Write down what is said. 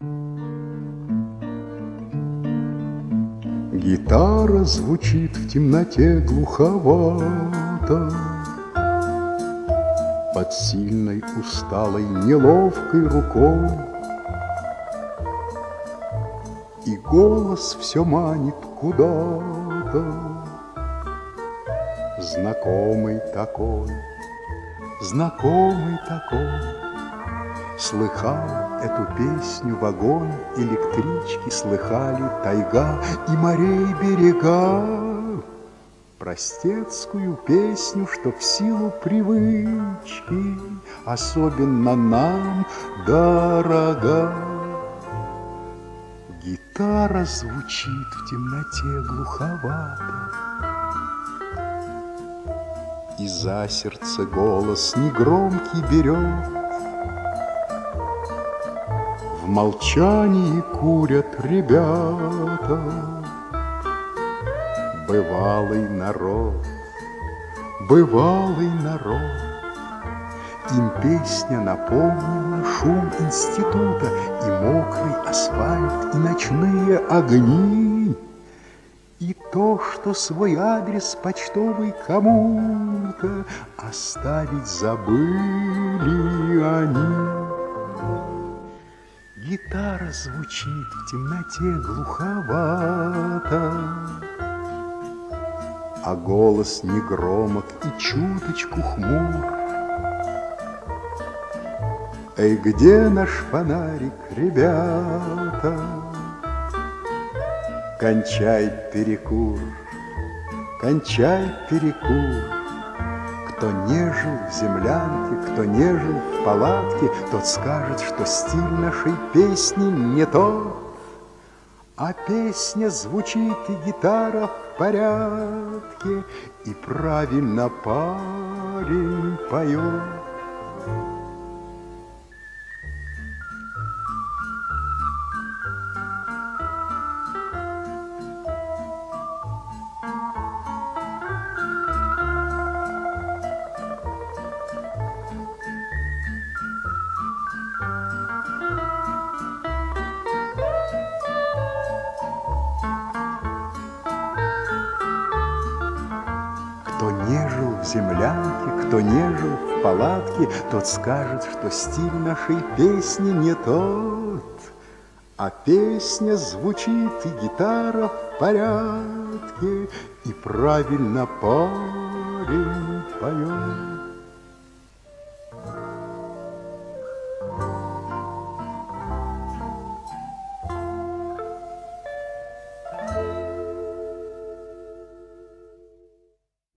Гитара звучит в темноте глуховато, под сильной, усталой, неловкой рукой, и голос все манит куда-то, знакомый такой, знакомый такой. Слыхал эту песню вагон, электрички, слыхали тайга и морей берега. Простецкую песню, что в силу привычки особенно нам дорога. Гитара звучит в темноте глуховато, и за сердце голос негромкий берет. В молчании курят ребята. Бывалый народ, бывалый народ. Им песня напомнила шум института, и мокрый асфальт, и ночные огни, и то, что свой адрес почтовый кому-то оставить забыли они. Гитара звучит в темноте глуховато, а голос негромок и чуточку хмур. Эй, где наш фонарик, ребята? Кончай перекур, кончай перекур. Кто не жил в землянке, кто не жил в палатке, тот скажет, что стиль нашей песни не тот. А песня звучит, и гитара в порядке, и правильно парень поет. Кто не жил в землянке, кто не жил в палатке, тот скажет, что стиль нашей песни не тот. А песня звучит, и гитара в порядке, и правильно парень поет.